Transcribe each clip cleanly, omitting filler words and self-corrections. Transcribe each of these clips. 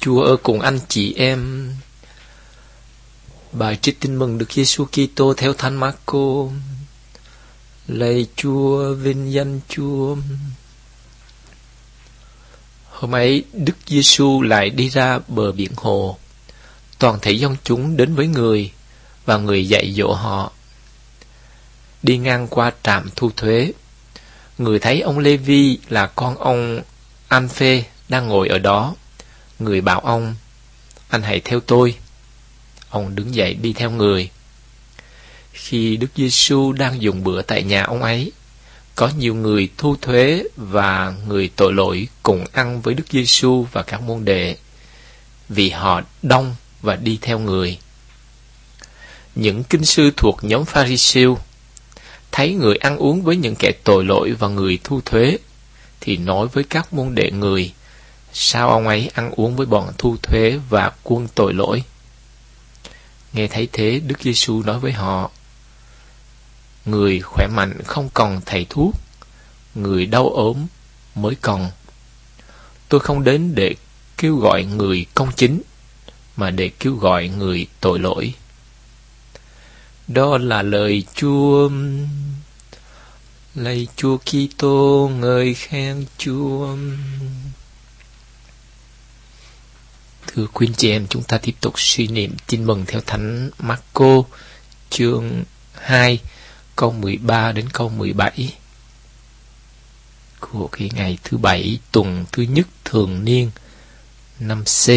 Chúa ở cùng anh chị em. Bài trích tin mừng Đức Giêsu Kitô theo Thánh Marco. Lạy Chúa, vinh danh Chúa. Hôm ấy Đức Giêsu lại đi ra bờ biển hồ. Toàn thể dân chúng đến với người và người dạy dỗ họ. Đi ngang qua trạm thu thuế, người thấy ông Lê-vi là con ông An-phê đang ngồi ở đó. Người bảo ông: "Anh hãy theo tôi." Ông đứng dậy đi theo người. Khi Đức Giêsu đang dùng bữa tại nhà ông ấy, có nhiều người thu thuế và người tội lỗi cùng ăn với Đức Giêsu và các môn đệ, vì họ đông và đi theo người. Những kinh sư thuộc nhóm Pha-ri-siêu thấy người ăn uống với những kẻ tội lỗi và người thu thuế, thì nói với các môn đệ người: "Sao ông ấy ăn uống với bọn thu thuế và quân tội lỗi?" Nghe thấy thế, Đức Giêsu nói với họ: "Người khỏe mạnh không cần thầy thuốc, người đau ốm mới cần. Tôi không đến để kêu gọi người công chính, mà để kêu gọi người tội lỗi." Đó là lời Chúa. Lạy Chúa Kitô, ngợi khen Chúa. Thưa quý anh chị em, chúng ta tiếp tục suy niệm tin mừng theo Thánh Marco, chương 2, câu 13 đến câu 17 của cái ngày thứ Bảy, tuần thứ nhất thường niên năm C.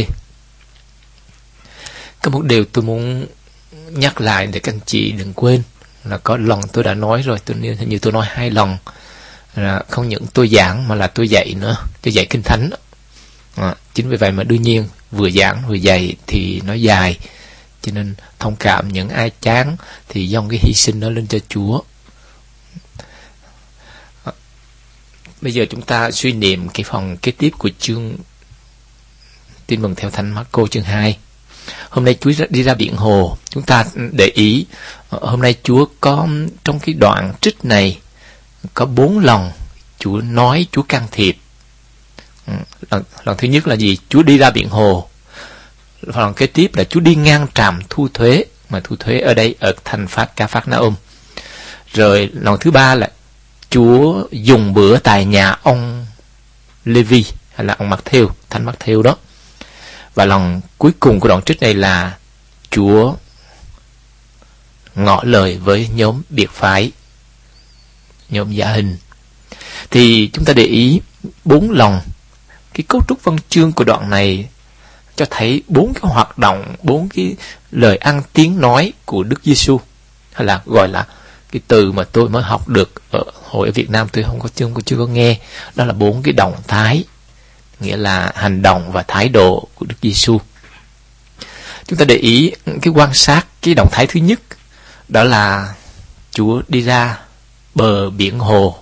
Có một điều tôi muốn nhắc lại để các anh chị đừng quên, là có lần tôi đã nói rồi, hình như tôi nói 2 lần, là không những tôi giảng mà là tôi dạy nữa, tôi dạy Kinh Thánh. Chính vì vậy mà đương nhiên vừa giảng vừa dạy thì nó dài, cho nên thông cảm những ai chán thì dâng cái hy sinh đó lên cho Chúa. Bây giờ chúng ta suy niệm cái phần kế tiếp của chương tin mừng theo Thánh Marco chương 2. Hôm nay Chúa đi ra biển hồ. Chúng ta để ý, hôm nay Chúa có trong cái đoạn trích này có 4 lần Chúa nói, Chúa can thiệp. Lần thứ nhất là gì? Chúa đi ra biển hồ. Lần kế tiếp là Chúa đi ngang trạm thu thuế, mà thu thuế ở đây ở thành Ca-phác-na-um. Rồi lần thứ ba là Chúa dùng bữa tại nhà ông Lê-vi, hay là ông Mắc-thêu, Thánh Mắc-thêu đó. Và lần cuối cùng của đoạn trích này là Chúa ngỏ lời với nhóm biệt phái, nhóm giả hình. Thì chúng ta để ý 4 lần cái cấu trúc văn chương của đoạn này cho thấy 4 cái hoạt động, 4 cái lời ăn tiếng nói của Đức Giêsu, hay là gọi là cái từ mà tôi mới học được hồi ở Việt Nam tôi chưa có nghe, đó là 4 cái động thái, nghĩa là hành động và thái độ của Đức Giêsu. Chúng ta để ý cái quan sát cái động thái thứ nhất, đó là Chúa đi ra bờ biển hồ.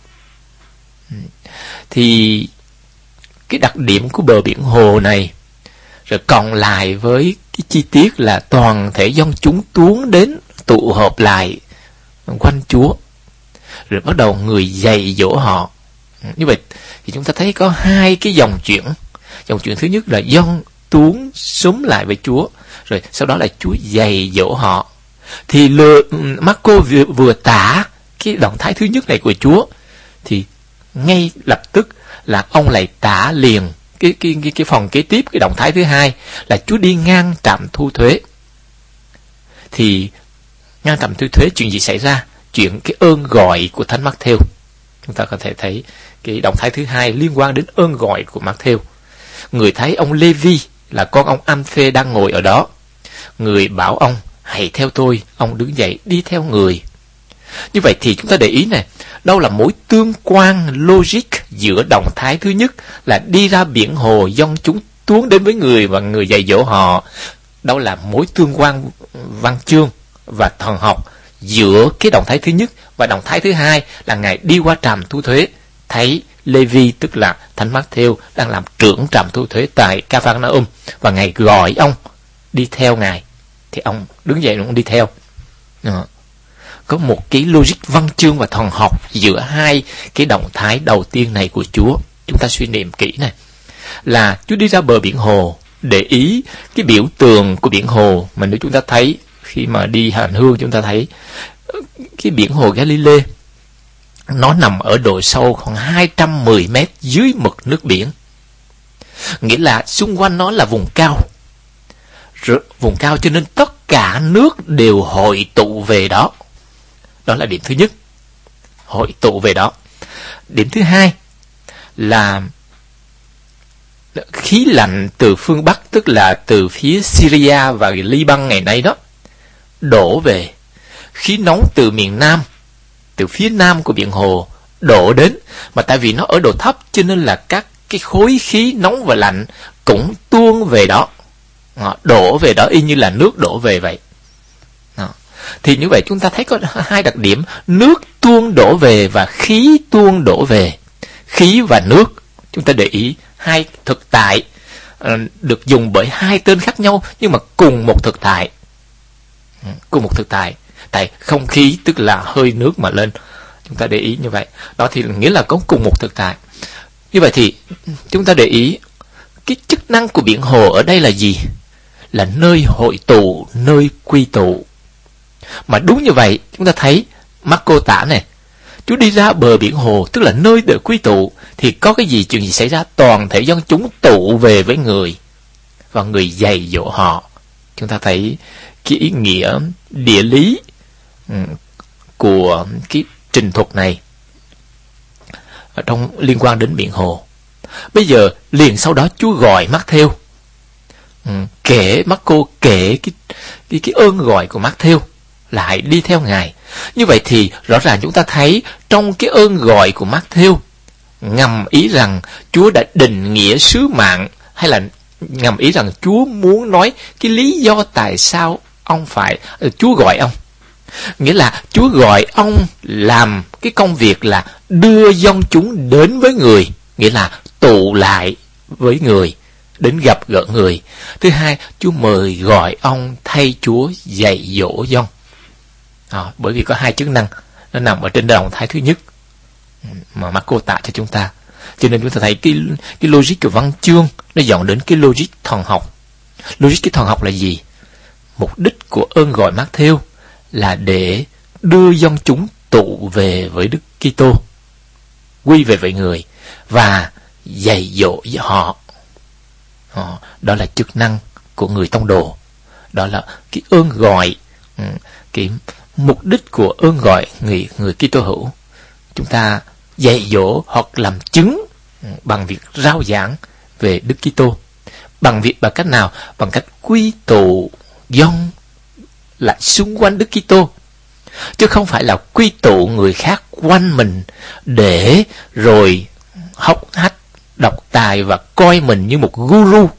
Thì cái đặc điểm của bờ biển hồ này rồi cộng lại với cái chi tiết là toàn thể dân chúng tuôn đến tụ họp lại quanh Chúa, rồi bắt đầu người dạy dỗ họ. Như vậy thì chúng ta thấy có 2 cái dòng chuyện. Dòng chuyện thứ nhất là dân tuôn xúm lại với Chúa, rồi sau đó là Chúa dạy dỗ họ. Thì Marco vừa tả cái động thái thứ nhất này của Chúa, thì ngay lập tức là ông lại tả liền cái phần kế tiếp, cái động thái thứ hai là Chúa đi ngang trạm thu thuế. Thì ngang trạm thu thuế chuyện gì xảy ra? Chuyện cái ơn gọi của Thánh Mắc-thêu. Chúng ta có thể thấy cái động thái thứ hai liên quan đến ơn gọi của Mắc-thêu. Người thấy ông Lê-vi là con ông An-phê đang ngồi ở đó. Người bảo ông: "Hãy theo tôi." Ông đứng dậy đi theo người. Như vậy thì chúng ta để ý này, đâu là mối tương quan logic giữa động thái thứ nhất là đi ra biển hồ, dân chúng tuôn đến với người và người dạy dỗ họ. Đâu là mối tương quan văn chương và thần học giữa cái động thái thứ nhất và động thái thứ hai là Ngài đi qua trạm thu thuế, thấy Lê-vi tức là Thánh Mắc-thêu đang làm trưởng trạm thu thuế tại Ca-phác-na-um, và Ngài gọi ông đi theo Ngài, thì ông đứng dậy ông đi theo. Có một cái logic văn chương và thần học giữa 2 cái động thái đầu tiên này của Chúa. Chúng ta suy niệm kỹ này, là Chúa đi ra bờ biển hồ, để ý cái biểu tượng của biển hồ mà nếu chúng ta thấy khi mà đi hành hương, chúng ta thấy cái biển hồ Galilee nó nằm ở độ sâu khoảng 210 mét dưới mực nước biển. Nghĩa là xung quanh nó là vùng cao. Vùng cao cho nên tất cả nước đều hội tụ về đó. Đó là điểm thứ nhất. Hội tụ về đó. Điểm thứ hai là khí lạnh từ phương Bắc, tức là từ phía Syria và Liban ngày nay đó, đổ về. Khí nóng từ miền Nam, từ phía Nam của biển hồ đổ đến. Mà tại vì nó ở độ thấp cho nên là các cái khối khí nóng và lạnh cũng tuôn về đó, đổ về đó y như là nước đổ về vậy. Thì như vậy chúng ta thấy có hai đặc điểm: nước tuôn đổ về và khí tuôn đổ về. Khí và nước, chúng ta để ý hai thực tại được dùng bởi hai tên khác nhau nhưng mà cùng một thực tại. Cùng một thực tại. Tại không khí tức là hơi nước mà lên, chúng ta để ý như vậy. Đó thì nghĩa là có cùng một thực tại. Như vậy thì chúng ta để ý cái chức năng của biển hồ ở đây là gì? Là nơi hội tụ, nơi quy tụ. Mà đúng như vậy, chúng ta thấy Marco tả này, Chúa đi ra bờ biển hồ, tức là nơi để quy tụ, thì có cái gì, chuyện gì xảy ra? Toàn thể dân chúng tụ về với người, và người dạy dỗ họ. Chúng ta thấy cái ý nghĩa địa lý của cái trình thuật này ở trong liên quan đến biển hồ. Bây giờ liền sau đó Chúa gọi Mác-thêu, Marco kể cái ơn gọi của Mác-thêu là hãy đi theo Ngài. Như vậy thì rõ ràng chúng ta thấy trong cái ơn gọi của Mác-thêu ngầm ý rằng Chúa đã định nghĩa sứ mạng, hay là ngầm ý rằng Chúa muốn nói cái lý do tại sao Chúa gọi ông. Nghĩa là Chúa gọi ông làm cái công việc là đưa dân chúng đến với người, nghĩa là tụ lại với người, đến gặp gỡ người. Thứ hai, Chúa mời gọi ông thay Chúa dạy dỗ dân. Bởi vì có hai chức năng nó nằm ở trên động thái thứ nhất mà Marco tả cho chúng ta. Cho nên chúng ta thấy cái logic của văn chương nó dọn đến cái logic thần học. Logic cái thần học là gì? Mục đích của ơn gọi Mác-thêu là để đưa dân chúng tụ về với Đức Kitô, quy về với người và dạy dỗ họ. Đó là chức năng của người tông đồ. Đó là cái ơn gọi, cái mục đích của ơn gọi người Kitô hữu. Chúng ta dạy dỗ hoặc làm chứng bằng việc rao giảng về Đức Kitô. Bằng cách nào? Bằng cách quy tụ dân lại xung quanh Đức Kitô, chứ không phải là quy tụ người khác quanh mình để rồi hốc hách, độc tài và coi mình như một guru.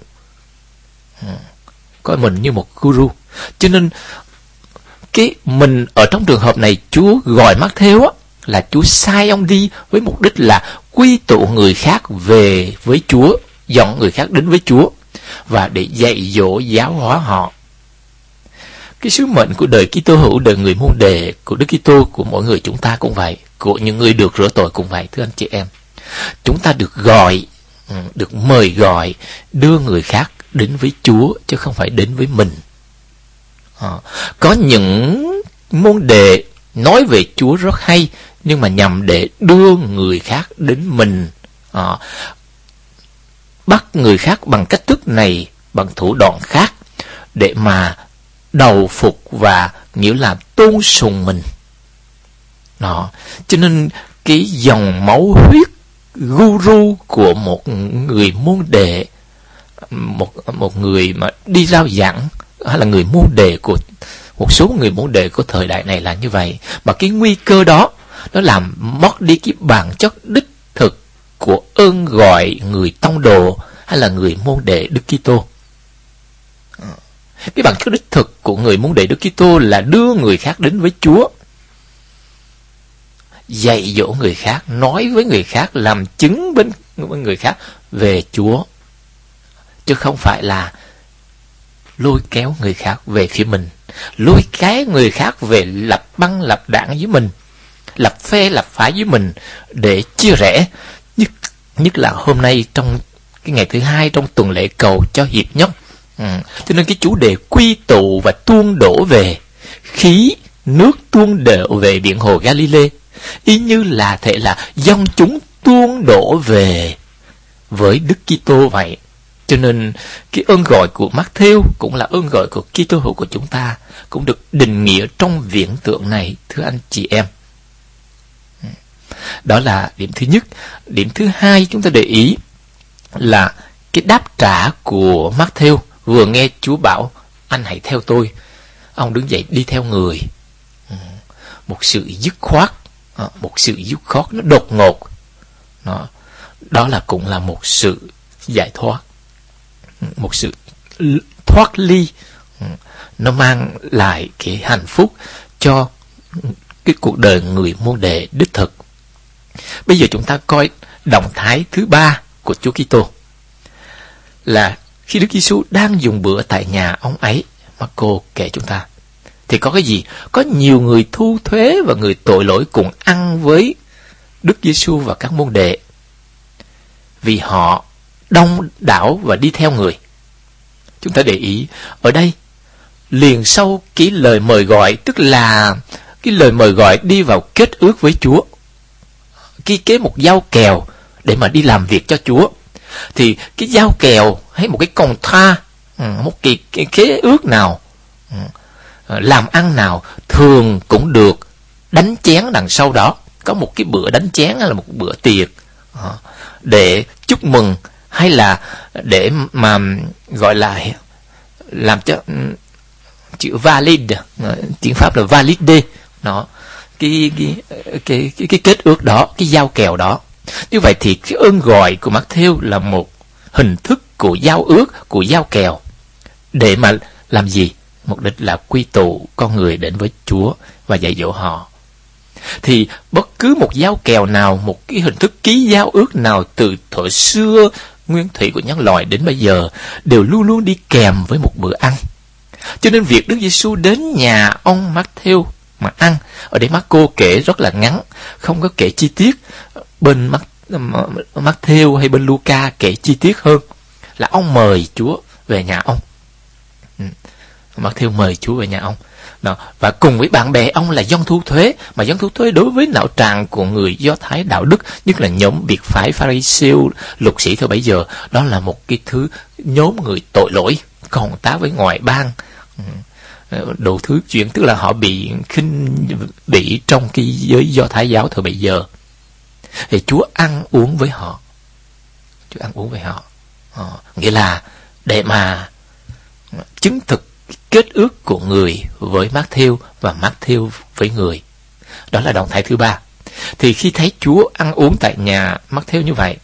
Coi mình như một guru. Cho nên cái mình ở trong trường hợp này, Chúa gọi Mác-thêu á, là Chúa sai ông đi với mục đích là quy tụ người khác về với Chúa, dẫn người khác đến với Chúa và để dạy dỗ giáo hóa họ. Cái sứ mệnh của đời Kitô hữu, đời người môn đệ của Đức Kitô, của mỗi người chúng ta cũng vậy, của những người được rửa tội cũng vậy, thưa anh chị em. Chúng ta được gọi, được mời gọi đưa người khác đến với Chúa chứ không phải đến với mình. Có những môn đệ nói về Chúa rất hay, nhưng mà nhằm để đưa người khác đến mình, bắt người khác bằng cách thức này, bằng thủ đoạn khác, để mà đầu phục và nghĩa là tôn sùng mình. Cho nên cái dòng máu huyết guru của một người môn đệ, một người mà đi rao giảng, hay là người môn đệ của một số người môn đệ của thời đại này là như vậy. Mà cái nguy cơ đó nó làm mất đi cái bản chất đích thực của ơn gọi người tông đồ hay là người môn đệ Đức Kitô. Cái bản chất đích thực của người môn đệ Đức Kitô là đưa người khác đến với Chúa, dạy dỗ người khác, nói với người khác, làm chứng với người khác về Chúa, chứ không phải là lôi kéo người khác về phía mình, lôi kéo người khác về lập băng lập đảng với mình, lập phe lập phái với mình để chia rẽ. Nhất là hôm nay trong cái ngày thứ hai trong tuần lễ cầu cho hiệp nhất. Cho nên cái chủ đề quy tụ và tuôn đổ về, khí nước tuôn đổ về biển hồ Galilee, y như là thể là dân chúng tuôn đổ về với Đức Kitô vậy. Cho nên cái ơn gọi của Mác-thêu cũng là ơn gọi của Kitô hữu của chúng ta, cũng được định nghĩa trong viễn tượng này, thưa anh chị em. Đó là điểm thứ nhất. Điểm thứ hai chúng ta để ý là cái đáp trả của Mác-thêu. Vừa nghe Chúa bảo anh hãy theo tôi, ông đứng dậy đi theo người. Một sự dứt khoát, nó đột ngột. Đó là cũng là một sự giải thoát, một sự thoát ly. Nó mang lại cái hạnh phúc cho cái cuộc đời người môn đệ đích thực. Bây giờ chúng ta coi động thái thứ ba của Chúa Kitô là khi Đức Giêsu đang dùng bữa tại nhà ông ấy. Marco kể chúng ta thì có cái gì? Có nhiều người thu thuế và người tội lỗi cùng ăn với Đức Giêsu và các môn đệ, vì họ đông đảo và đi theo người. Chúng ta để ý ở đây liền sau cái lời mời gọi, tức là cái lời mời gọi đi vào kết ước với Chúa, ký kết một giao kèo để mà đi làm việc cho Chúa. Thì cái giao kèo hay một cái contrat, một cái khế ước nào, làm ăn nào thường cũng được đánh chén đằng sau đó. Có một cái bữa đánh chén hay là một bữa tiệc để chúc mừng, hay là để mà gọi là làm cho chữ valid, tiếng Pháp là valide, nó cái kết ước đó, cái giao kèo đó. Như vậy thì cái ơn gọi của Mác-thêu là một hình thức của giao ước, của giao kèo, để mà làm gì? Mục đích là quy tụ con người đến với Chúa và dạy dỗ họ. Thì bất cứ một giao kèo nào, một cái hình thức ký giao ước nào từ thuở xưa nguyên thủy của nhân loại đến bây giờ đều luôn luôn đi kèm với một bữa ăn. Cho nên việc Đức Giêsu đến nhà ông Mác-thêu mà ăn, ở đây Marco kể rất là ngắn, không có kể chi tiết. Bên Mác-thêu hay bên Luca kể chi tiết hơn, là ông mời Chúa về nhà ông. Mác-thêu mời Chúa về nhà ông. Đó. Và cùng với bạn bè ông là dân thu thuế, mà dân thu thuế đối với não tràng của người Do Thái đạo đức, nhất là nhóm biệt phái Pha-ri-siêu, luật sĩ thời bấy giờ, đó là một cái thứ nhóm người tội lỗi, còn tá với ngoại bang, đủ thứ chuyện, tức là họ bị khinh bỉ trong cái giới Do Thái giáo thời bấy giờ. Thì Chúa ăn uống với họ. Chúa ăn uống với họ. Nghĩa là để mà chứng thực kết ước của người với Mác-thêu và Mác-thêu với người. Đó là động thái thứ ba. Thì khi thấy Chúa ăn uống tại nhà Mác-thêu như vậy,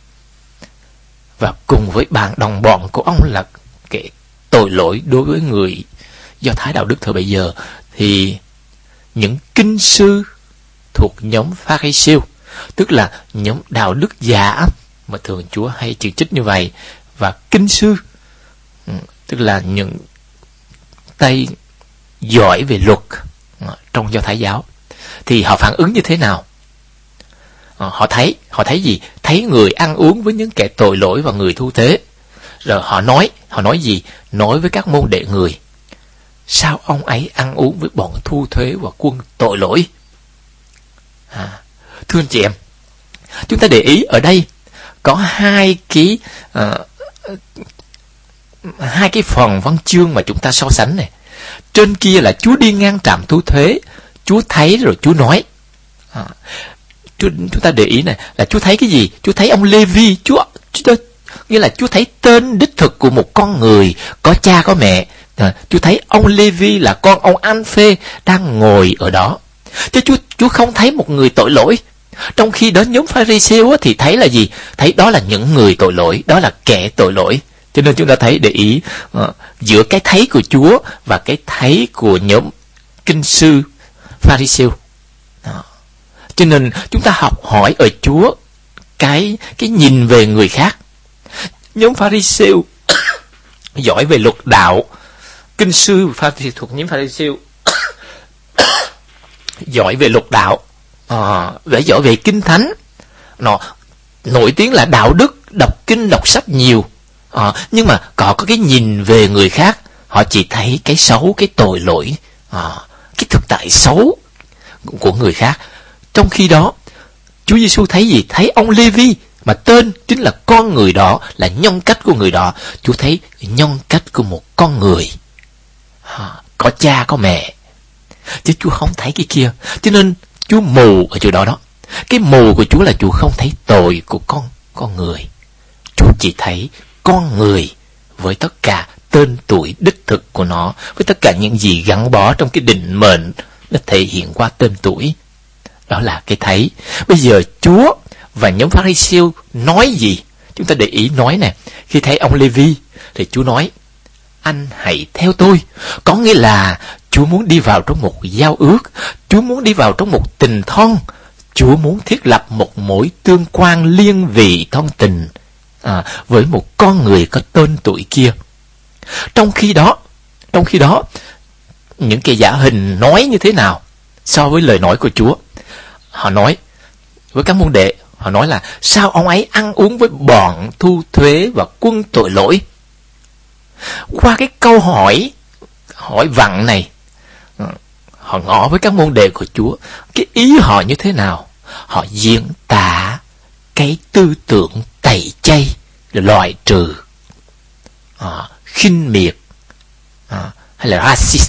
và cùng với đồng bọn của ông là kẻ tội lỗi đối với người Do Thái đạo đức thời bấy giờ, thì những kinh sư thuộc nhóm Pha-ri-siêu, tức là nhóm đạo đức giả mà thường Chúa hay chỉ trích như vậy, và kinh sư, tức là những tay giỏi về luật trong Do Thái giáo, thì họ phản ứng như thế nào? Họ thấy gì? Thấy người ăn uống với những kẻ tội lỗi và người thu thuế, rồi họ nói gì? Nói với các môn đệ người: sao ông ấy ăn uống với bọn thu thuế và quân tội lỗi? Thưa anh chị em, chúng ta để ý ở đây có hai cái phần văn chương mà chúng ta so sánh này. Trên kia là Chúa đi ngang trạm thu thuế, Chúa thấy rồi Chúa nói. Chúng ta để ý này là Chúa thấy cái gì? Chúa thấy ông Lê-vi, nghĩa là Chúa thấy tên đích thực của một con người có cha có mẹ. Chúa thấy ông Lê-vi là con ông An-phê đang ngồi ở đó. Chứ Chúa không thấy một người tội lỗi. Trong khi đó nhóm Pha-ri-siêu thì thấy là gì? Thấy đó là những người tội lỗi, đó là kẻ tội lỗi. Cho nên chúng ta thấy, để ý giữa cái thấy của Chúa và cái thấy của nhóm kinh sư Pha-ri-siêu. Cho nên chúng ta học hỏi ở Chúa cái nhìn về người khác. Nhóm Pha-ri-siêu giỏi về luật đạo, kinh sư thuộc nhóm Pha-ri-siêu giỏi về luật đạo, giỏi về kinh thánh, nổi tiếng là đạo đức, đọc kinh đọc sách nhiều, Nhưng mà họ có cái nhìn về người khác, họ chỉ thấy cái xấu, cái tội lỗi, cái thực tại xấu của người khác. Trong khi đó, Chúa Giêsu thấy gì? Thấy ông Lê-vi, mà tên chính là con người đó, là nhân cách của người đó. Chúa thấy nhân cách của một con người, có cha có mẹ, chứ Chúa không thấy cái kia. Cho nên Chúa mù ở chỗ đó đó. Cái mù của Chúa là Chúa không thấy tội của con người. Chúa chỉ thấy con người với tất cả tên tuổi đích thực của nó, với tất cả những gì gắn bó trong cái định mệnh, nó thể hiện qua tên tuổi. Đó là cái thấy. Bây giờ Chúa và nhóm Pha-ri-siêu nói gì? Chúng ta để ý nói nè. Khi thấy ông Lê-vi thì Chúa nói: anh hãy theo tôi. Có nghĩa là Chúa muốn đi vào trong một giao ước, Chúa muốn đi vào trong một tình thân, Chúa muốn thiết lập một mối tương quan liên vị thân tình với một con người có tên tuổi kia. Trong khi đó, những cái giả hình nói như thế nào so với lời nói của Chúa? Họ nói với các môn đệ, họ nói là: sao ông ấy ăn uống với bọn thu thuế và quân tội lỗi? Qua cái câu hỏi vặn này, họ ngỏ với các môn đệ của Chúa cái ý họ như thế nào. Họ diễn tả cái tư tưởng tẩy chay, loại trừ, khinh miệt, hay là racist,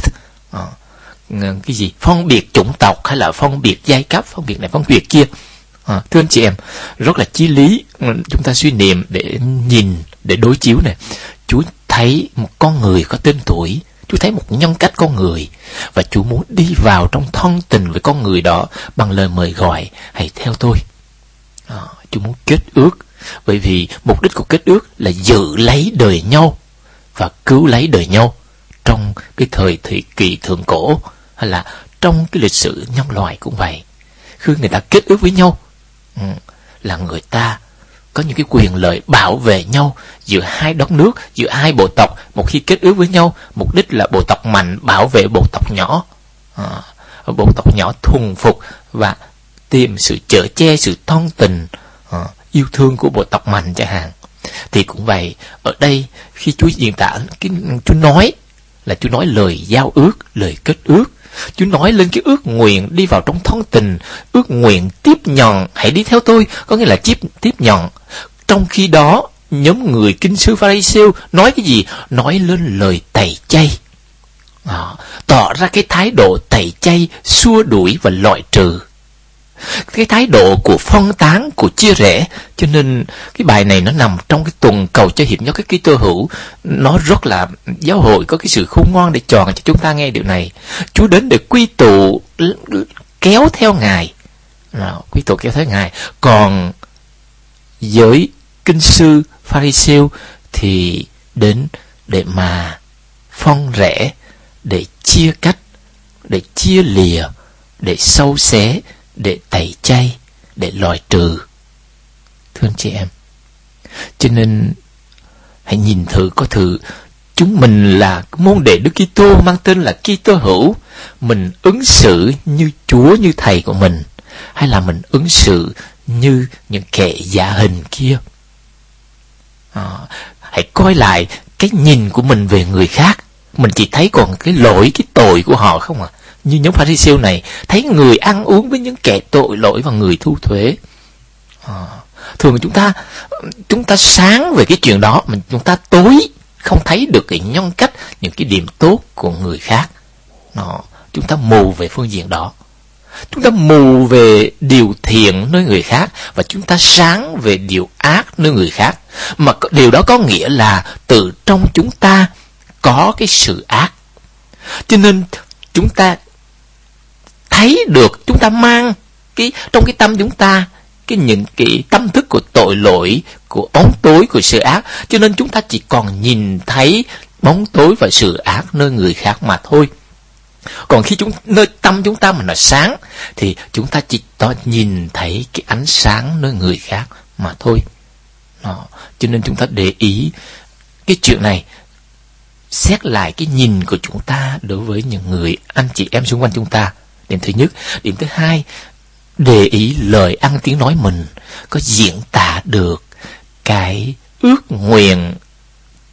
cái gì, phân biệt chủng tộc, hay là phân biệt giai cấp, phân biệt này phân biệt kia. Thưa anh chị em, rất là chí lý chúng ta suy niệm để nhìn, để đối chiếu này. Chúa thấy một con người có tên tuổi, Chúa thấy một nhân cách con người, và Chúa muốn đi vào trong thân tình với con người đó bằng lời mời gọi: hãy theo tôi. Chúa muốn kết ước, bởi vì mục đích của kết ước là giữ lấy đời nhau và cứu lấy đời nhau trong cái thời kỳ thượng cổ, hay là trong cái lịch sử nhân loại cũng vậy. Khi người ta kết ước với nhau, là người ta có những cái quyền lợi bảo vệ nhau giữa hai đất nước, giữa hai bộ tộc. Một khi kết ước với nhau, mục đích là bộ tộc mạnh bảo vệ bộ tộc nhỏ, bộ tộc nhỏ thuần phục và tìm sự chở che, sự thân tình, yêu thương của bộ tộc mạnh chẳng hạn. Thì cũng vậy, ở đây khi Chúa diễn tả, Chúa nói là Chúa nói lời giao ước, lời kết ước. Chúa nói lên cái ước nguyện đi vào trong thân tình, ước nguyện tiếp nhận, hãy đi theo tôi, có nghĩa là tiếp nhận. Trong khi đó, nhóm người kinh sư Pha-ri-siêu nói cái gì? Nói lên lời tẩy chay, tỏ ra cái thái độ tẩy chay, xua đuổi và loại trừ, cái thái độ của phân tán, của chia rẽ. Cho nên cái bài này nó nằm trong cái tuần cầu cho hiệp nhất cái Kitô hữu. Nó rất là, giáo hội có cái sự khôn ngoan để chọn cho chúng ta nghe điều này. Chúa đến để quy tụ, kéo theo Ngài, quy tụ kéo theo Ngài. Còn giới kinh sư Pha-ri-siêu thì đến để mà phân rẽ, để chia cách, để chia lìa, để sâu xé, để tẩy chay, để loại trừ. Thưa anh chị em, cho nên hãy nhìn thử, có thử chúng mình là môn đệ Đức Kitô, mang tên là Kitô hữu, mình ứng xử như Chúa, như thầy của mình, hay là mình ứng xử như những kẻ giả hình kia? Hãy coi lại cái nhìn của mình về người khác. Mình chỉ thấy còn cái lỗi, cái tội của họ không à? Như nhóm Pha-ri-siêu này, thấy người ăn uống với những kẻ tội lỗi và người thu thuế. Thường chúng ta sáng về cái chuyện đó, mà chúng ta tối không thấy được cái nhân cách, những cái điểm tốt của người khác. Chúng ta mù về phương diện đó. Chúng ta mù về điều thiện nơi người khác, và chúng ta sáng về điều ác nơi người khác. Mà điều đó có nghĩa là từ trong chúng ta có cái sự ác. Cho nên chúng ta thấy được, chúng ta mang trong cái tâm chúng ta những cái tâm thức của tội lỗi, của bóng tối, của sự ác. Cho nên chúng ta chỉ còn nhìn thấy bóng tối và sự ác nơi người khác mà thôi. Còn khi nơi tâm chúng ta mà nó sáng, thì chúng ta chỉ nhìn thấy cái ánh sáng nơi người khác mà thôi. Cho nên chúng ta để ý cái chuyện này, xét lại cái nhìn của chúng ta đối với những người anh chị em xung quanh chúng ta. Điểm thứ nhất. Điểm thứ hai, để ý lời ăn tiếng nói mình có diễn tả được cái ước nguyện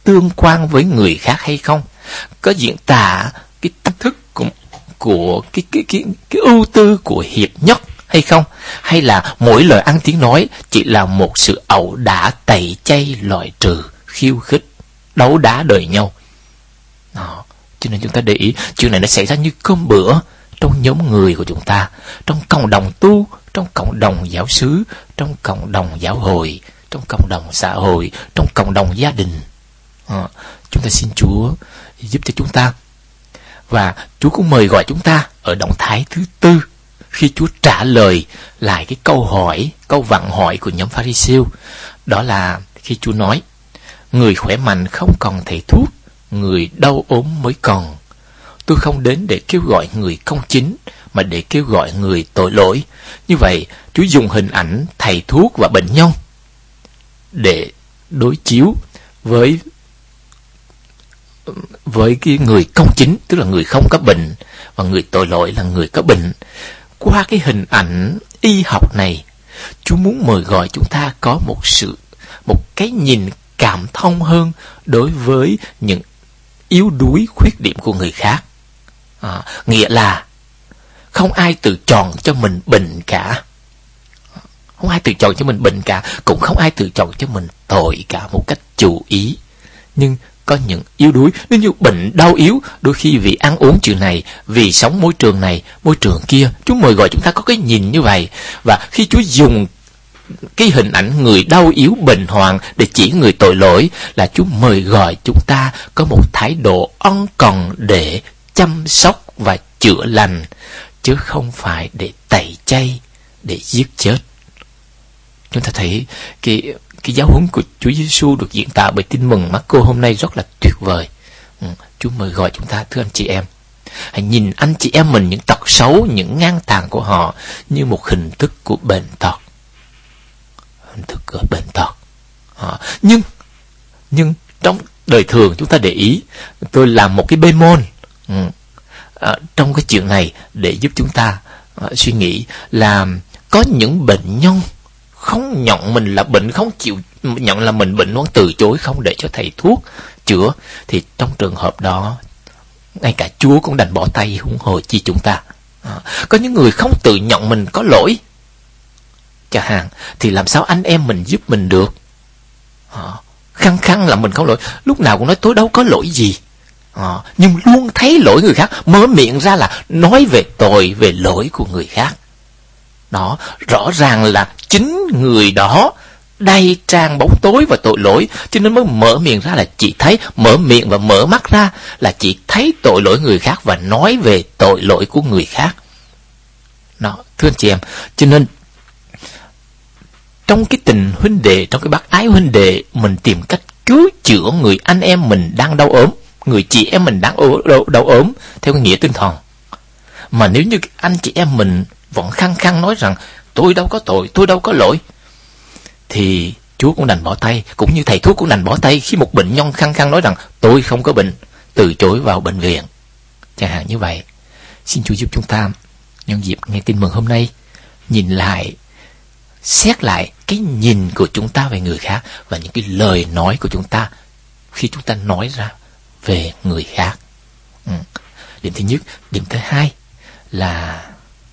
tương quan với người khác hay không? Có diễn tả cái tâm thức của cái ưu tư của hiệp nhất hay không? Hay là mỗi lời ăn tiếng nói chỉ là một sự ẩu đả tẩy chay loại trừ, khiêu khích, đấu đá đời nhau? Đó. Cho nên chúng ta để ý, chuyện này nó xảy ra như cơm bữa trong nhóm người của chúng ta, trong cộng đồng tu, trong cộng đồng giáo xứ, trong cộng đồng giáo hội, trong cộng đồng xã hội, trong cộng đồng gia đình. Chúng ta xin Chúa giúp cho chúng ta. Và Chúa cũng mời gọi chúng ta ở động thái thứ 4, khi Chúa trả lời lại cái câu vặn hỏi của nhóm Pha-ri-siêu. Đó là khi Chúa nói: người khỏe mạnh không còn thầy thuốc, người đau ốm mới còn. Tôi không đến để kêu gọi người công chính, mà để kêu gọi người tội lỗi. Như vậy, Chúa dùng hình ảnh thầy thuốc và bệnh nhân để đối chiếu với cái người công chính, tức là người không có bệnh, và người tội lỗi là người có bệnh. Qua cái hình ảnh y học này, Chúa muốn mời gọi chúng ta có một cái nhìn cảm thông hơn đối với những yếu đuối, khuyết điểm của người khác. Nghĩa là không ai tự chọn cho mình bệnh cả. Không ai tự chọn cho mình bệnh cả, cũng không ai tự chọn cho mình tội cả một cách chủ ý. Nhưng có những yếu đuối, nếu như bệnh đau yếu, đôi khi vì ăn uống chuyện này, vì sống môi trường này, môi trường kia. Chúa mời gọi chúng ta có cái nhìn như vậy. Và khi Chúa dùng cái hình ảnh người đau yếu bệnh hoạn để chỉ người tội lỗi, là Chúa mời gọi chúng ta có một thái độ ân cần để chăm sóc và chữa lành, chứ không phải để tẩy chay, để giết chết. Chúng ta thấy cái giáo huấn của Chúa Giêsu được diễn tả bởi Tin Mừng Mác-cô hôm nay rất là tuyệt vời. Chúa mời gọi chúng ta, thưa anh chị em, hãy nhìn anh chị em mình, những tật xấu, những ngang tàn của họ như một hình thức của bệnh tật. Hình thức của bệnh tật. Nhưng trong đời thường chúng ta để ý, tôi làm một cái bemol trong cái chuyện này để giúp chúng ta suy nghĩ là có những bệnh nhân không nhận mình là bệnh, không chịu nhận là mình bệnh, nó từ chối không để cho thầy thuốc chữa, thì trong trường hợp đó ngay cả Chúa cũng đành bỏ tay, huống hồ chi chúng ta. Có những người không tự nhận mình có lỗi chẳng hạn, thì làm sao anh em mình giúp mình được? Khăng khăng là mình không lỗi, lúc nào cũng nói tôi đâu có lỗi gì, nhưng luôn thấy lỗi người khác, mở miệng ra là nói về tội, về lỗi của người khác. Đó, rõ ràng là chính người đó đầy tràn bóng tối và tội lỗi, cho nên mới mở miệng ra là chỉ thấy, mở miệng và mở mắt ra là chỉ thấy tội lỗi người khác và nói về tội lỗi của người khác. Đó, thưa anh chị em, cho nên trong cái tình huynh đệ, trong cái bác ái huynh đệ, mình tìm cách cứu chữa người anh em mình đang đau ốm, người chị em mình đang đau ốm theo cái nghĩa tinh thần. Mà nếu như anh chị em mình vẫn khăng khăng nói rằng tôi đâu có tội, tôi đâu có lỗi, thì Chúa cũng đành bỏ tay, cũng như thầy thuốc cũng đành bỏ tay khi một bệnh nhân khăng khăng nói rằng tôi không có bệnh, từ chối vào bệnh viện chẳng hạn như vậy. Xin Chúa giúp chúng ta nhân dịp nghe tin mừng hôm nay nhìn lại, xét lại cái nhìn của chúng ta về người khác và những cái lời nói của chúng ta khi chúng ta nói ra về người khác. Điểm thứ nhất. Điểm thứ hai là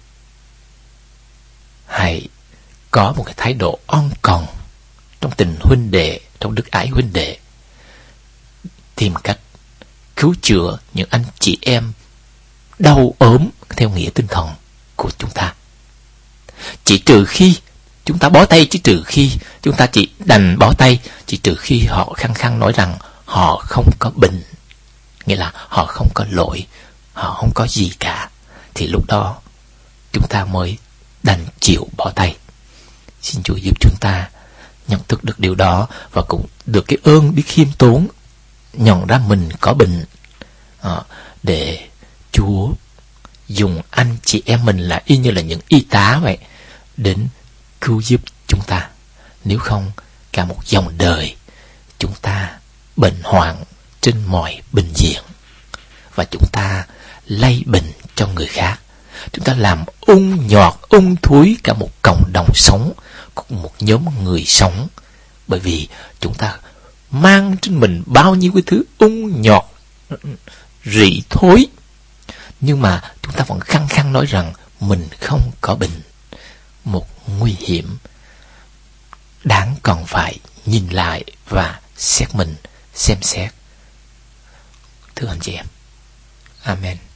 hãy có một cái thái độ ân cần trong tình huynh đệ, trong đức ái huynh đệ, tìm cách cứu chữa những anh chị em đau ốm theo nghĩa tinh thần của chúng ta. Chỉ trừ khi chúng ta bó tay, chỉ trừ khi chúng ta chỉ đành bó tay, chỉ trừ khi họ khăng khăng nói rằng họ không có bệnh, nghĩa là họ không có lỗi, họ không có gì cả, thì lúc đó chúng ta mới đành chịu bỏ tay. Xin Chúa giúp chúng ta nhận thức được điều đó và cũng được cái ơn biết khiêm tốn, nhận ra mình có bệnh, để Chúa dùng anh chị em mình là y như là những y tá vậy đến cứu giúp chúng ta. Nếu không, cả một dòng đời chúng ta bệnh hoạn trên mọi bệnh viện, và chúng ta lây bệnh cho người khác. Chúng ta làm ung nhọt, ung thúi cả một cộng đồng sống, một nhóm người sống, bởi vì chúng ta mang trên mình bao nhiêu cái thứ ung nhọt, rỉ thối, nhưng mà chúng ta vẫn khăng khăng nói rằng mình không có bệnh. Một nguy hiểm đáng còn phải nhìn lại và xét mình, xem xét. Thưa anh chị em, Amen.